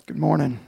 Good morning.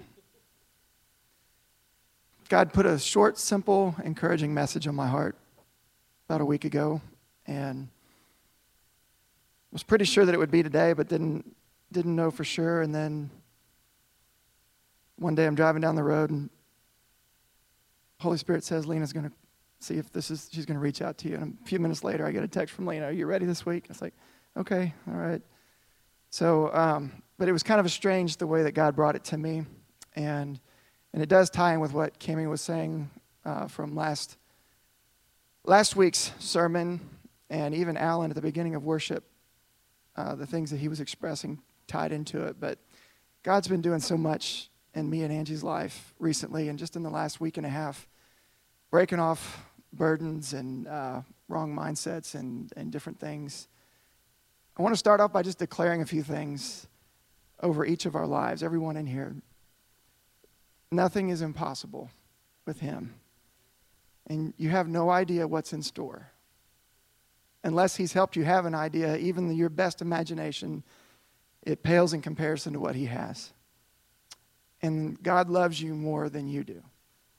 God put a short, simple, encouraging message on my heart about a week ago, and was pretty sure that it would be today, but didn't know for sure. And then one day I'm driving down the road, and Holy Spirit says, Lena's going to see if she's going to reach out to you. And a few minutes later, I get a text from Lena, are you ready this week? I was like, okay, all right. So, but it was kind of strange the way that God brought it to me. And it does tie in with what Kimmy was saying from last week's sermon, and even Alan at the beginning of worship, the things that he was expressing tied into it. But God's been doing so much in me and Angie's life recently, and just in the last week and a half, breaking off burdens and wrong mindsets and different things. I want to start off by just declaring a few things over each of our lives, everyone in here. Nothing is impossible with Him. And you have no idea what's in store. Unless He's helped you have an idea, even your best imagination, it pales in comparison to what He has. And God loves you more than you do.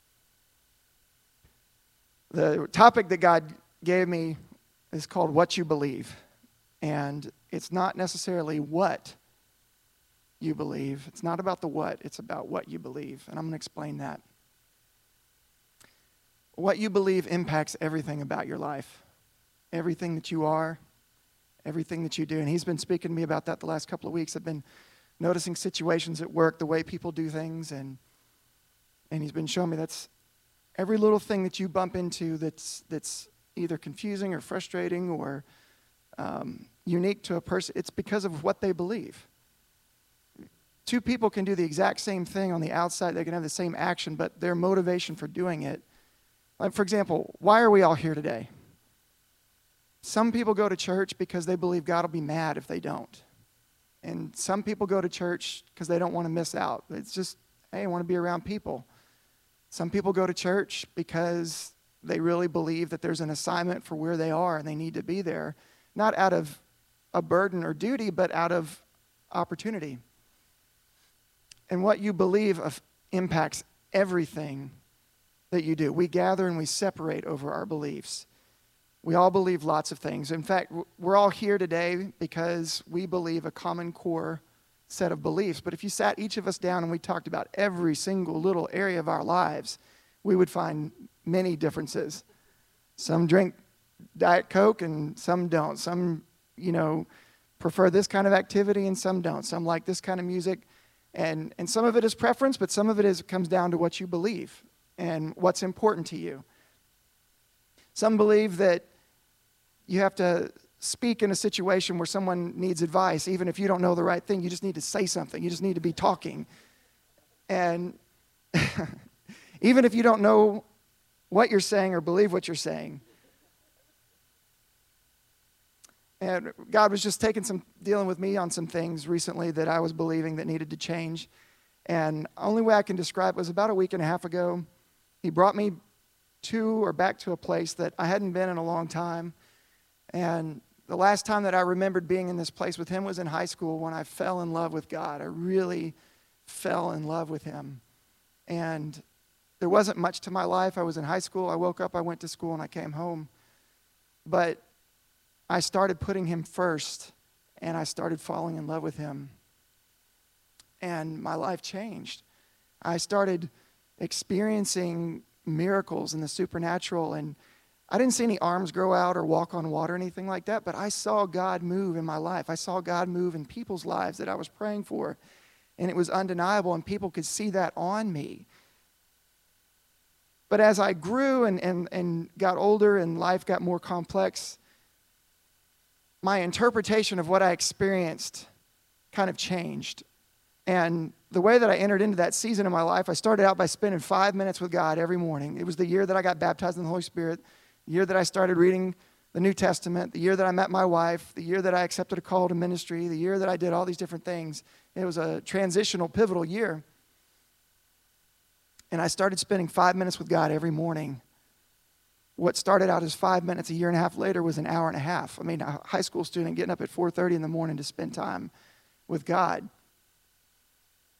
The topic that God gave me is called What You Believe. And it's not necessarily what you believe. It's not about the what, it's about what you believe. And I'm going to explain that. What you believe impacts everything about your life. Everything that you are, everything that you do. And He's been speaking to me about that the last couple of weeks. I've been noticing situations at work, the way people do things, and He's been showing me that's every little thing that you bump into that's either confusing or frustrating or unique to a person. It's because of what they believe. Two people can do the exact same thing on the outside. They can have the same action, but their motivation for doing it. Like, for example, why are we all here today? Some people go to church because they believe God will be mad if they don't. And some people go to church because they don't want to miss out. It's just, hey, I want to be around people. Some people go to church because they really believe that there's an assignment for where they are and they need to be there. Not out of a burden or duty, but out of opportunity. And what you believe impacts everything that you do. We gather and we separate over our beliefs. We all believe lots of things. In fact, we're all here today because we believe a common core set of beliefs. But if you sat each of us down and we talked about every single little area of our lives, we would find many differences. Some drink Diet Coke and some don't. Some, prefer this kind of activity and some don't. Some like this kind of music. And some of it is preference, but some of it comes down to what you believe and what's important to you. Some believe that you have to speak in a situation where someone needs advice, even if you don't know the right thing. You just need to say something. You just need to be talking. And even if you don't know what you're saying or believe what you're saying. And God was just dealing with me on some things recently that I was believing that needed to change. And the only way I can describe it was about a week and a half ago. He brought me back to a place that I hadn't been in a long time. And the last time that I remembered being in this place with Him was in high school when I fell in love with God. I really fell in love with Him. And there wasn't much to my life. I was in high school. I woke up, I went to school, and I came home. But I started putting Him first, and I started falling in love with Him. And my life changed. I started experiencing miracles and the supernatural, and I didn't see any arms grow out or walk on water or anything like that, but I saw God move in my life. I saw God move in people's lives that I was praying for, and it was undeniable, and people could see that on me. But as I grew and got older and life got more complex, my interpretation of what I experienced kind of changed. And the way that I entered into that season of my life, I started out by spending 5 minutes with God every morning. It was the year that I got baptized in the Holy Spirit, the year that I started reading the New Testament, the year that I met my wife, the year that I accepted a call to ministry, the year that I did all these different things. It was a transitional, pivotal year. And I started spending 5 minutes with God every morning. What started out as 5 minutes a year and a half later was an hour and a half. I mean, a high school student getting up at 4:30 in the morning to spend time with God.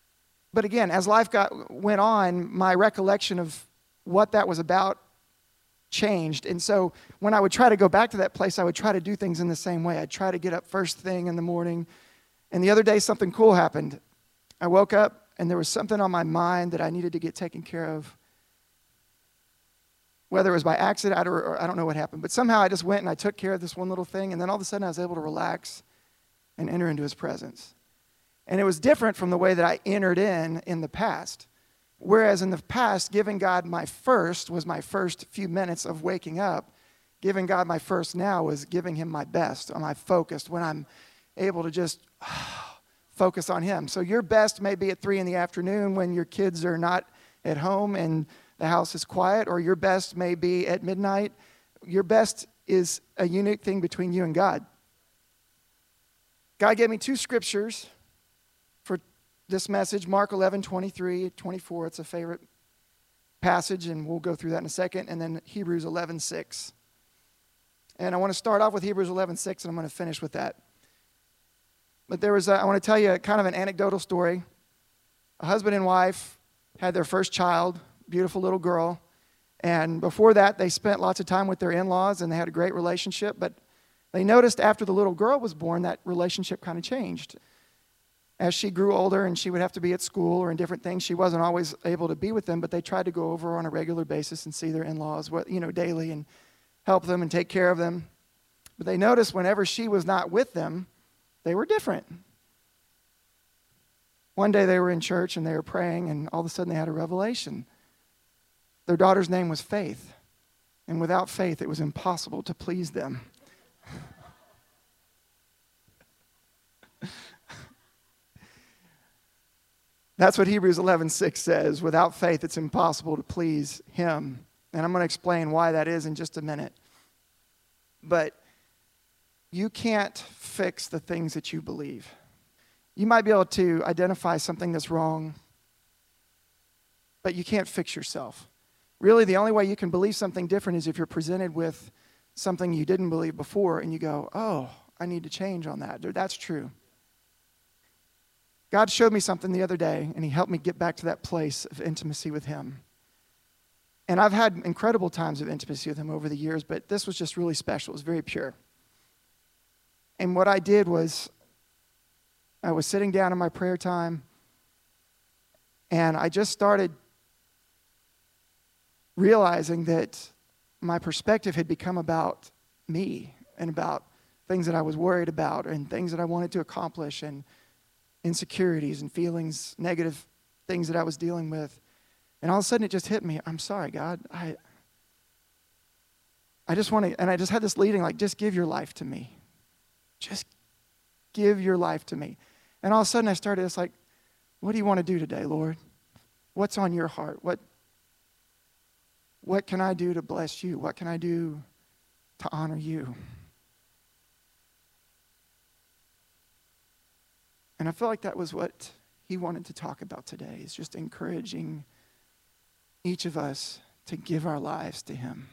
But again, as life went on, my recollection of what that was about changed. And so when I would try to go back to that place, I would try to do things in the same way. I'd try to get up first thing in the morning. And the other day, something cool happened. I woke up, and there was something on my mind that I needed to get taken care of. Whether it was by accident or I don't know what happened. But somehow I just went and I took care of this one little thing, and then all of a sudden I was able to relax and enter into his presence. And it was different from the way that I entered in the past. Whereas in the past, giving God my first was my first few minutes of waking up. Giving God my first now was giving him my best, my focused, when I'm able to just focus on him. So your best may be at 3 in the afternoon when your kids are not at home and the house is quiet, or your best may be at midnight. Your best is a unique thing between you and God. God gave me 2 scriptures for this message, Mark 11:23, 24. It's a favorite passage, and we'll go through that in a second, and then Hebrews 11:6. And I want to start off with Hebrews 11:6, and I'm going to finish with that. But I want to tell you kind of an anecdotal story. A husband and wife had their first child, beautiful little girl, and before that, they spent lots of time with their in-laws, and they had a great relationship, but they noticed after the little girl was born, that relationship kind of changed. As she grew older and she would have to be at school or in different things, she wasn't always able to be with them, but they tried to go over on a regular basis and see their in-laws, daily, and help them and take care of them. But they noticed whenever she was not with them, they were different. One day they were in church and they were praying, and all of a sudden they had a revelation. Their daughter's name was Faith, and without faith it was impossible to please them. That's what Hebrews 11:6 says. Without faith, it's impossible to please him. And I'm going to explain why that is in just a minute. But you can't fix the things that you believe. You might be able to identify something that's wrong, but you can't fix yourself. Really, the only way you can believe something different is if you're presented with something you didn't believe before, and you go, oh, I need to change on that. That's true. God showed me something the other day, and he helped me get back to that place of intimacy with him. And I've had incredible times of intimacy with him over the years, but this was just really special. It was very pure. And what I did was, I was sitting down in my prayer time, and I just started realizing that my perspective had become about me and about things that I was worried about and things that I wanted to accomplish and insecurities and feelings, negative things that I was dealing with. And all of a sudden it just hit me. I'm sorry, God. I just want to, and I just had this leading, like, just give your life to me. Just give your life to me. And all of a sudden I started, it's like, what do you want to do today, Lord? What's on your heart? What can I do to bless you? What can I do to honor you? And I feel like that was what he wanted to talk about today, is just encouraging each of us to give our lives to him.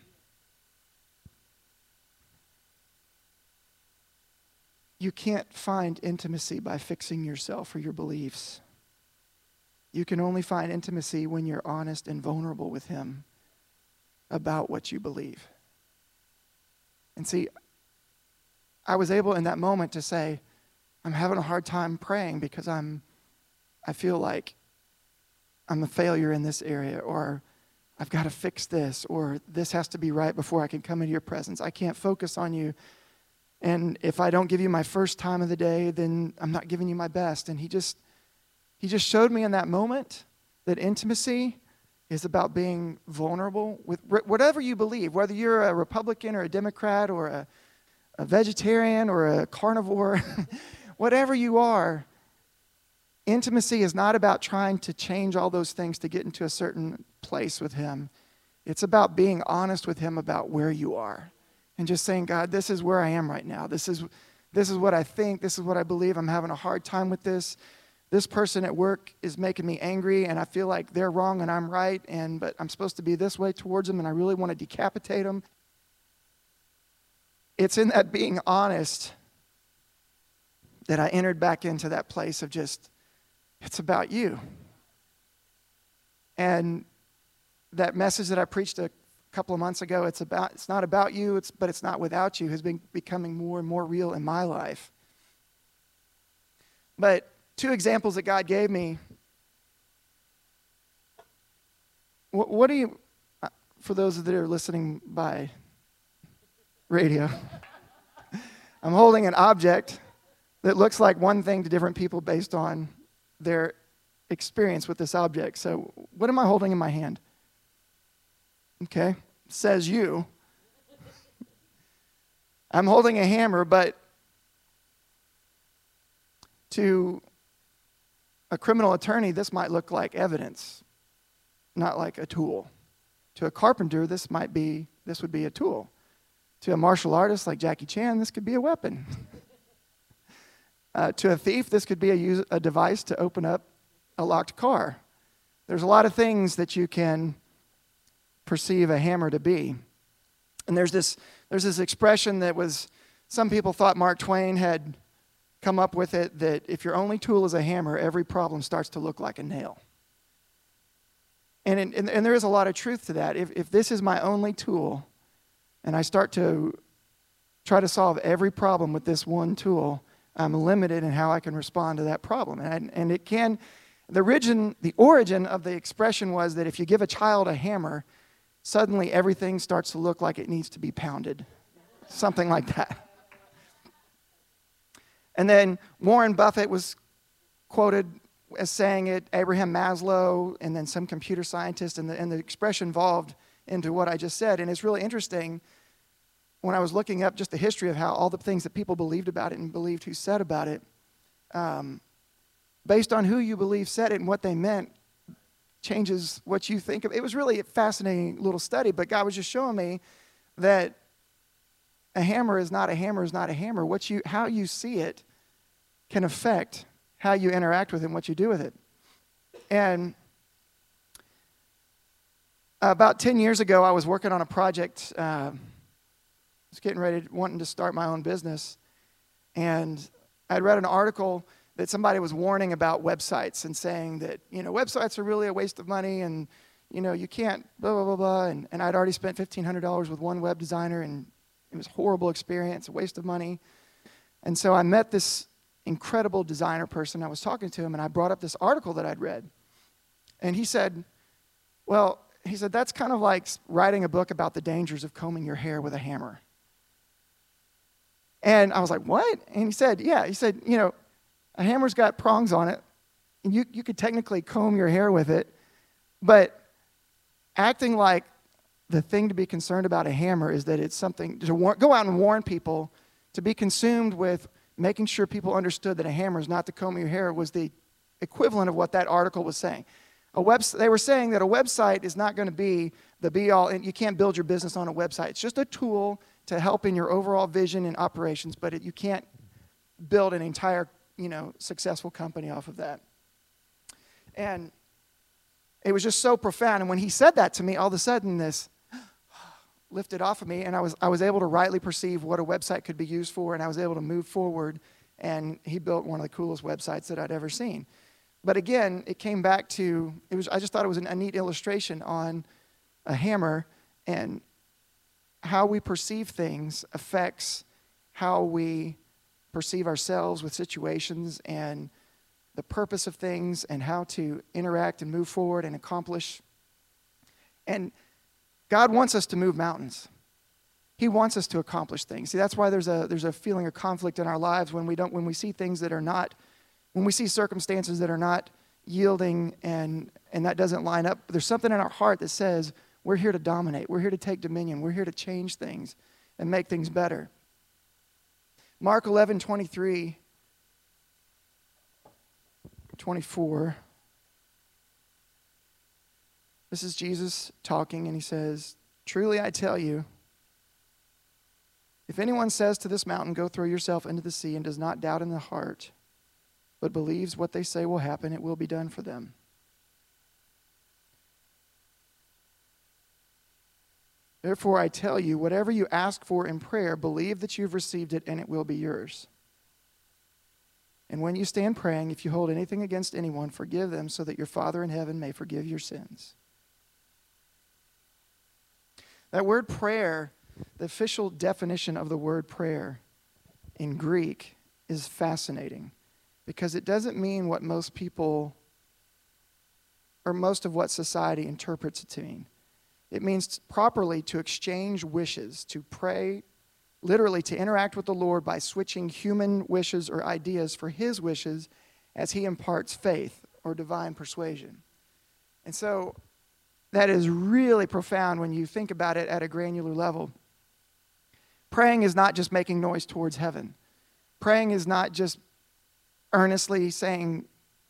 You can't find intimacy by fixing yourself or your beliefs. You can only find intimacy when you're honest and vulnerable with him about what you believe. And see, I was able in that moment to say, I'm having a hard time praying because I feel like I'm a failure in this area, or I've got to fix this, or this has to be right before I can come into your presence. I can't focus on you. And if I don't give you my first time of the day, then I'm not giving you my best. And he just showed me in that moment that intimacy is about being vulnerable with whatever you believe, whether you're a Republican or a Democrat or a vegetarian or a carnivore, whatever you are. Intimacy is not about trying to change all those things to get into a certain place with him. It's about being honest with him about where you are and just saying, God, this is where I am right now. This is what I think. This is what I believe. I'm having a hard time with this. This person at work is making me angry, and I feel like they're wrong and I'm right, but I'm supposed to be this way towards them, and I really want to decapitate them. It's in that being honest that I entered back into that place of just, it's about you. And that message that I preached a couple of months ago, it's not about you, but it's not without you, has been becoming more and more real in my life. But 2 examples that God gave me. What do you, for those that are listening by radio, I'm holding an object that looks like one thing to different people based on their experience with this object. So what am I holding in my hand? Okay, says you. I'm holding a hammer, but to a criminal attorney, this might look like evidence, not like a tool. To a carpenter, this would be a tool. To a martial artist like Jackie Chan, this could be a weapon. To a thief, this could be a device to open up a locked car. There's a lot of things that you can perceive a hammer to be. And there's this expression that some people thought Mark Twain had come up with it, that if your only tool is a hammer, every problem starts to look like a nail. And there is a lot of truth to that. If this is my only tool, and I start to try to solve every problem with this one tool, I'm limited in how I can respond to that problem. And it can, the origin of the expression was that if you give a child a hammer, suddenly everything starts to look like it needs to be pounded. Something like that. And then Warren Buffett was quoted as saying it, Abraham Maslow, and then some computer scientist, and the expression evolved into what I just said. And it's really interesting when I was looking up just the history of how all the things that people believed about it and believed who said about it, based on who you believe said it and what they meant, changes what you think of. It was really a fascinating little study, but God was just showing me that a hammer is not a hammer is not a hammer. How you see it can affect how you interact with it and what you do with it. And about 10 years ago, I was working on a project. I was getting ready, wanting to start my own business. And I'd read an article that somebody was warning about websites and saying that, websites are really a waste of money and, you can't blah, blah, blah, blah. And I'd already spent $1,500 with one web designer, and it was a horrible experience, a waste of money. And so I met this incredible designer person. I was talking to him, and I brought up this article that I'd read. And he said, that's kind of like writing a book about the dangers of combing your hair with a hammer. And I was like, what? And he said, a hammer's got prongs on it, and you could technically comb your hair with it, but acting like the thing to be concerned about a hammer is that it's something to go out and warn people, to be consumed with making sure people understood that a hammer is not to comb your hair, was the equivalent of what that article was saying. They were saying that a website is not going to be the be-all, and you can't build your business on a website. It's just a tool to help in your overall vision and operations, but you can't build an entire, successful company off of that. And it was just so profound. And when he said that to me, all of a sudden this lifted off of me, and I was able to rightly perceive what a website could be used for, and I was able to move forward, and he built one of the coolest websites that I'd ever seen. But again, it came back to, I just thought it was a neat illustration on a hammer, and how we perceive things affects how we perceive ourselves with situations and the purpose of things and how to interact and move forward and accomplish. And God wants us to move mountains. He wants us to accomplish things. See, that's why there's a feeling of conflict in our lives when we see things that are not, when we see circumstances that are not yielding and that doesn't line up. There's something in our heart that says, we're here to dominate. We're here to take dominion. We're here to change things and make things better. Mark 11:23, 24. This is Jesus talking, and he says, "Truly I tell you, if anyone says to this mountain, 'Go throw yourself into the sea,' and does not doubt in the heart, but believes what they say will happen, it will be done for them." Therefore, I tell you, whatever you ask for in prayer, believe that you've received it and it will be yours. And when you stand praying, if you hold anything against anyone, forgive them so that your Father in heaven may forgive your sins. That word prayer, the official definition of the word prayer in Greek is fascinating because it doesn't mean what most people or most of what society interprets it to mean. It means properly to exchange wishes, to pray, literally to interact with the Lord by switching human wishes or ideas for his wishes as he imparts faith or divine persuasion. And so that is really profound when you think about it at a granular level. Praying is not just making noise towards heaven. Praying is not just earnestly saying,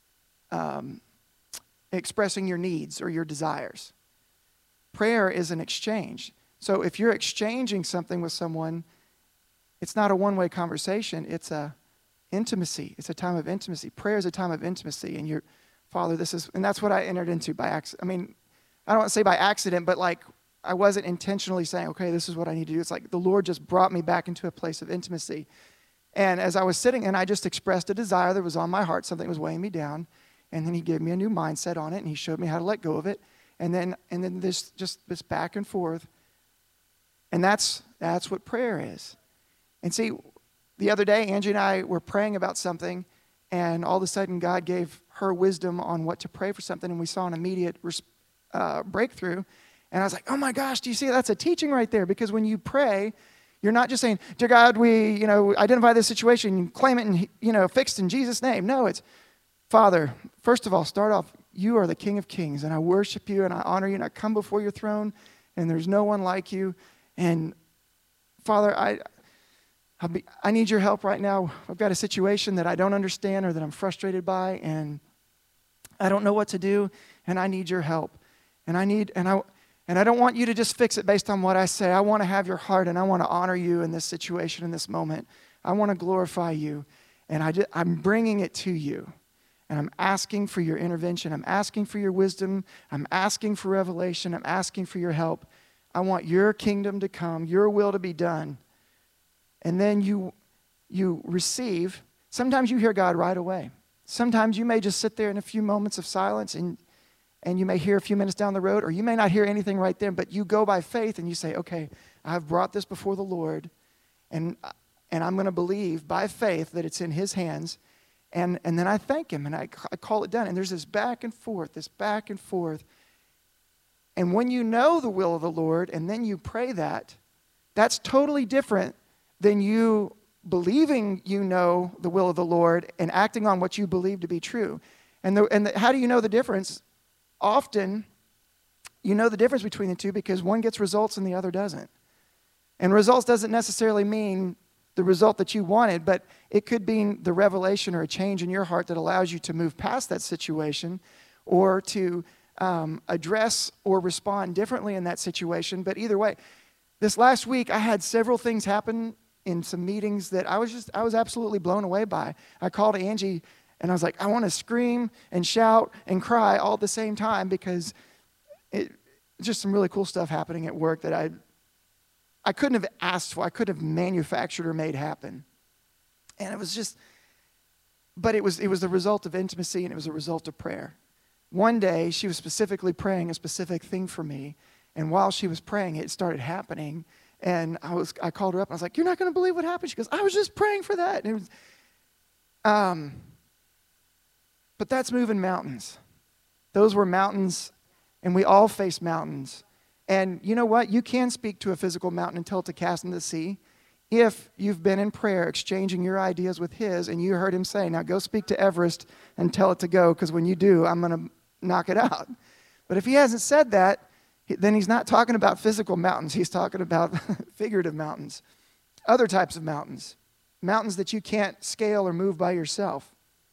expressing your needs or your desires. Prayer is an exchange. So if you're exchanging something with someone, it's not a one-way conversation. It's a intimacy. It's a time of intimacy. Prayer is a time of intimacy. And your Father, and that's what I entered into by accident. I mean, I don't want to say by accident, but like I wasn't intentionally saying, okay, this is what I need to do. It's like the Lord just brought me back into a place of intimacy. And as I was sitting, and I just expressed a desire that was on my heart, something was weighing me down. And then he gave me a new mindset on it, and he showed me how to let go of it. And then this back and forth. And that's what prayer is. And see, the other day, Angie and I were praying about something, and all of a sudden God gave her wisdom on what to pray for something, and we saw an immediate breakthrough. And I was like, oh my gosh, do you see, that's a teaching right there. Because when you pray, you're not just saying, dear God, we identify this situation, claim it, and fixed in Jesus' name. No, it's, Father, first of all, start off, you are the King of Kings, and I worship you, and I honor you, and I come before your throne, and there's no one like you. And Father, I need your help right now. I've got a situation that I don't understand or that I'm frustrated by, and I don't know what to do, and I need your help. And I don't want you to just fix it based on what I say. I want to have your heart, and I want to honor you in this situation, in this moment. I want to glorify you, and I'm bringing it to you. And I'm asking for your intervention. I'm asking for your wisdom. I'm asking for revelation. I'm asking for your help. I want your kingdom to come, your will to be done. And then you receive. Sometimes you hear God right away. Sometimes you may just sit there in a few moments of silence and you may hear a few minutes down the road, or you may not hear anything right then, but you go by faith and you say, okay, I've brought this before the Lord, and I'm going to believe by faith that it's in his hands. And then I thank him, and I call it done. And there's this back and forth. And when you know the will of the Lord, and then you pray that's totally different than you believing you know the will of the Lord and acting on what you believe to be true. And how do you know the difference? Often, you know the difference between the two because one gets results and the other doesn't. And results doesn't necessarily mean the result that you wanted, but it could be the revelation or a change in your heart that allows you to move past that situation or to address or respond differently in that situation. But either way, this last week I had several things happen in some meetings that I was absolutely blown away by. I called Angie and I was like, I want to scream and shout and cry all at the same time because it's just some really cool stuff happening at work that I couldn't have asked for. I couldn't have manufactured or made happen. And it was the result of intimacy, and it was a result of prayer. One day, she was specifically praying a specific thing for me, and while she was praying, it started happening, and I called her up, and I was like, you're not going to believe what happened. She goes, I was just praying for that. And it was, but that's moving mountains. Those were mountains, and we all face mountains. And you know what? You can speak to a physical mountain and tell it to cast into the sea if you've been in prayer exchanging your ideas with his and you heard him say, now go speak to Everest and tell it to go because when you do, I'm going to knock it out. But if he hasn't said that, then he's not talking about physical mountains. He's talking about figurative mountains, other types of mountains, mountains that you can't scale or move by yourself.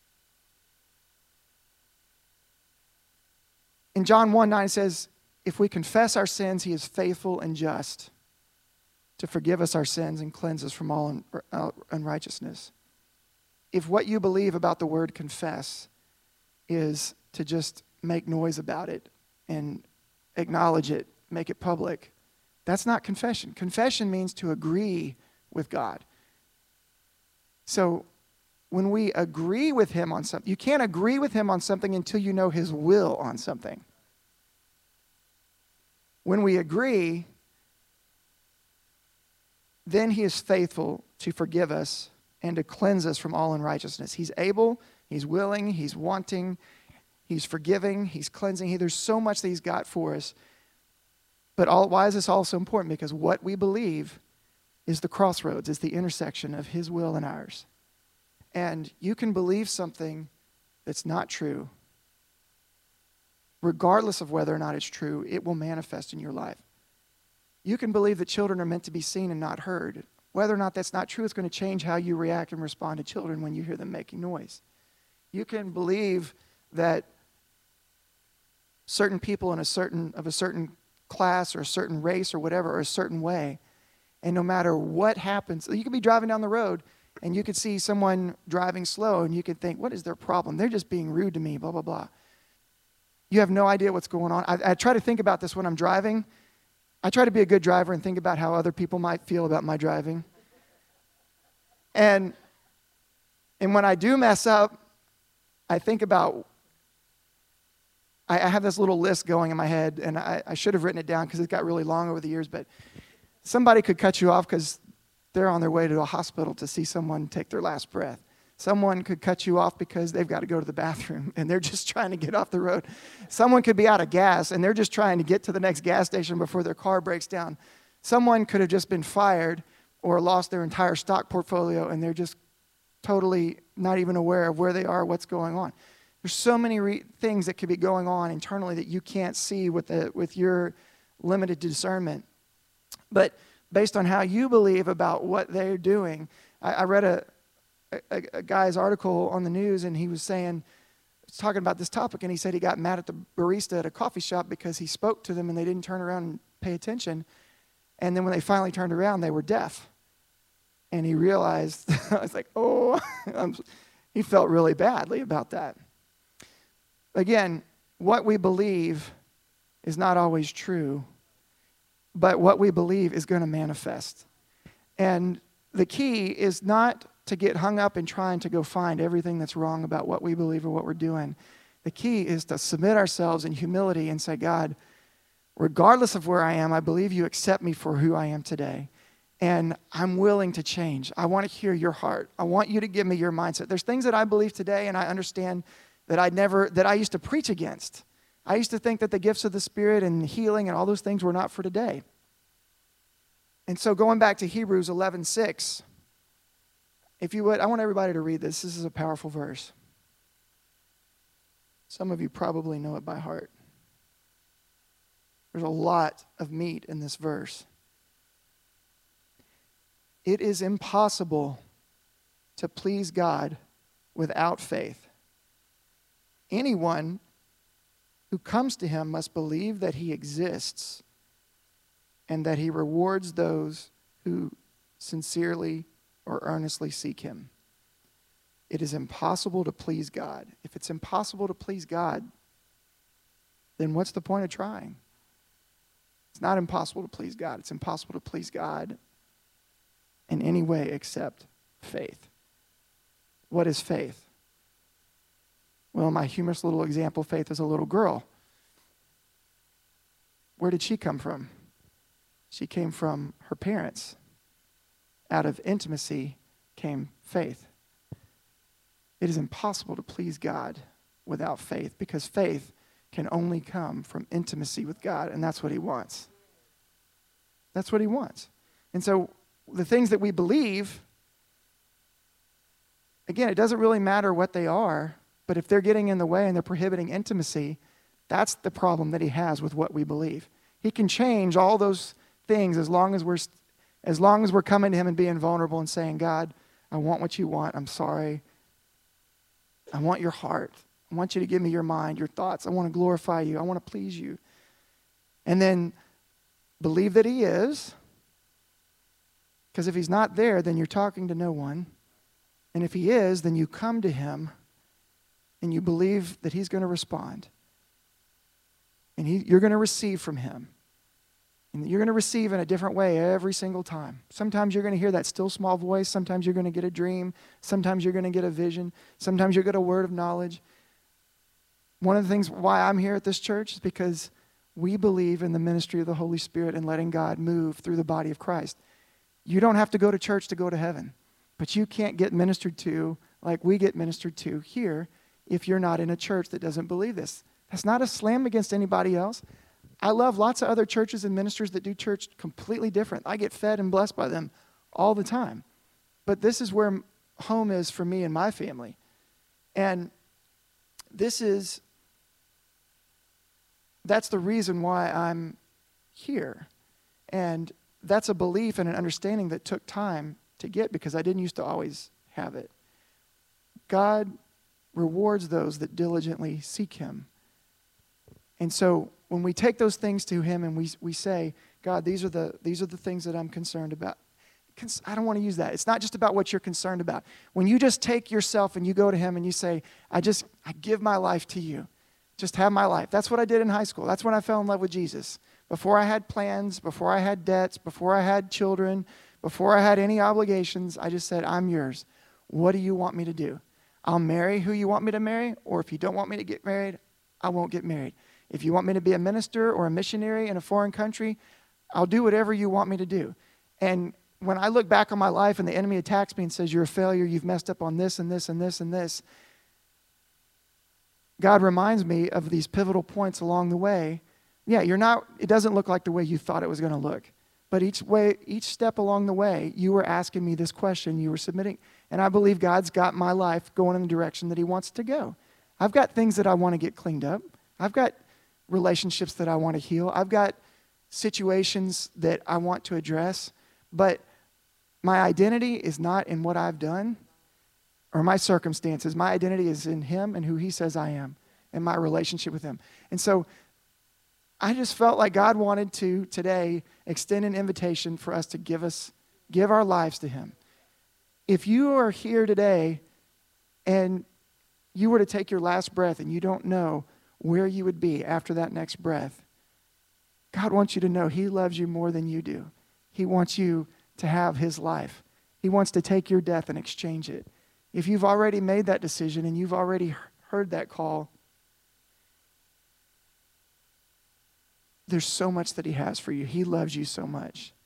In John 1:9 it says, if we confess our sins, he is faithful and just to forgive us our sins and cleanse us from all unrighteousness. If what you believe about the word confess is to just make noise about it and acknowledge it, make it public, that's not confession. Confession means to agree with God. So when we agree with him on something, you can't agree with him on something until you know his will on something. When we agree, then he is faithful to forgive us and to cleanse us from all unrighteousness. He's able, he's willing, he's wanting, he's forgiving, he's cleansing. There's so much that he's got for us. But why is this all so important? Because what we believe is the crossroads, is the intersection of his will and ours. And you can believe something that's not true. Regardless of whether or not it's true, it will manifest in your life. You can believe that children are meant to be seen and not heard. Whether or not that's not true, it's going to change how you react and respond to children when you hear them making noise. You can believe that certain people of a certain class or a certain race or whatever are a certain way. And no matter what happens, you could be driving down the road and you could see someone driving slow and you could think, what is their problem? They're just being rude to me, blah, blah, blah. You have no idea what's going on. I try to think about this when I'm driving. I try to be a good driver and think about how other people might feel about my driving. And when I do mess up, I think about, I have this little list going in my head, and I should have written it down because it got really long over the years, but somebody could cut you off because they're on their way to a hospital to see someone take their last breath. Someone could cut you off because they've got to go to the bathroom and they're just trying to get off the road. Someone could be out of gas and they're just trying to get to the next gas station before their car breaks down. Someone could have just been fired or lost their entire stock portfolio and they're just totally not even aware of where they are, what's going on. There's so many things that could be going on internally that you can't see with your limited discernment. But based on how you believe about what they're doing, I read a guy's article on the news, and he was talking about this topic, and he said he got mad at the barista at a coffee shop because he spoke to them and they didn't turn around and pay attention. And then when they finally turned around, they were deaf. And he realized, I was like, oh, he felt really badly about that. Again, what we believe is not always true, but what we believe is going to manifest. And the key is not to get hung up in trying to go find everything that's wrong about what we believe or what we're doing. The key is to submit ourselves in humility and say, God, regardless of where I am, I believe you accept me for who I am today. And I'm willing to change. I want to hear your heart. I want you to give me your mindset. There's things that I believe today and I understand that I used to preach against. I used to think that the gifts of the Spirit and healing and all those things were not for today. And so going back to Hebrews 11:6, if you would, I want everybody to read this. This is a powerful verse. Some of you probably know it by heart. There's a lot of meat in this verse. It is impossible to please God without faith. Anyone who comes to him must believe that he exists and that he rewards those who sincerely or earnestly seek him. It is impossible to please God. If it's impossible to please God, then what's the point of trying? It's not impossible to please God. It's impossible to please God in any way except faith. What is faith? Well, my humorous little example, faith is a little girl. Where did she come from? She came from her parents. Out of intimacy came faith. It is impossible to please God without faith because faith can only come from intimacy with God, and that's what he wants. That's what he wants. And so the things that we believe, again, it doesn't really matter what they are, but if they're getting in the way and they're prohibiting intimacy, that's the problem that he has with what we believe. He can change all those things as long as we're coming to him and being vulnerable and saying, God, I want what you want. I'm sorry. I want your heart. I want you to give me your mind, your thoughts. I want to glorify you. I want to please you. And then believe that he is. Because if he's not there, then you're talking to no one. And if he is, then you come to him and you believe that he's going to respond. And you're going to receive from him. And you're going to receive in a different way every single time. Sometimes you're going to hear that still small voice. Sometimes you're going to get a dream. Sometimes you're going to get a vision. Sometimes you'll get a word of knowledge. One of the things why I'm here at this church is because we believe in the ministry of the Holy Spirit and letting God move through the body of Christ. You don't have to go to church to go to heaven, but you can't get ministered to like we get ministered to here if you're not in a church that doesn't believe this. That's not a slam against anybody else. I love lots of other churches and ministers that do church completely different. I get fed and blessed by them all the time. But this is where home is for me and my family. And that's the reason why I'm here. And that's a belief and an understanding that took time to get because I didn't used to always have it. God rewards those that diligently seek him. And so when we take those things to him and we say, God, these are the things that I'm concerned about. I don't want to use that. It's not just about what you're concerned about. When you just take yourself and you go to him and you say, I give my life to you. Just have my life. That's what I did in high school. That's when I fell in love with Jesus. Before I had plans, before I had debts, before I had children, before I had any obligations, I just said, I'm yours. What do you want me to do? I'll marry who you want me to marry, or if you don't want me to get married, I won't get married. If you want me to be a minister or a missionary in a foreign country, I'll do whatever you want me to do. And when I look back on my life and the enemy attacks me and says, you're a failure, you've messed up on this and this and this and this, God reminds me of these pivotal points along the way. Yeah, it doesn't look like the way you thought it was going to look. But each step along the way, you were asking me this question, you were submitting. And I believe God's got my life going in the direction that he wants to go. I've got things that I want to get cleaned up. I've got relationships that I want to heal. I've got situations that I want to address. But my identity is not in what I've done or my circumstances. My identity is in him and who he says I am and my relationship with him. And so I just felt like God wanted to today extend an invitation for us to give our lives to him. If you are here today and you were to take your last breath and you don't know where you would be after that next breath, God wants you to know he loves you more than you do. He wants you to have his life. He wants to take your death and exchange it. If you've already made that decision and you've already heard that call, there's so much that he has for you. He loves you so much.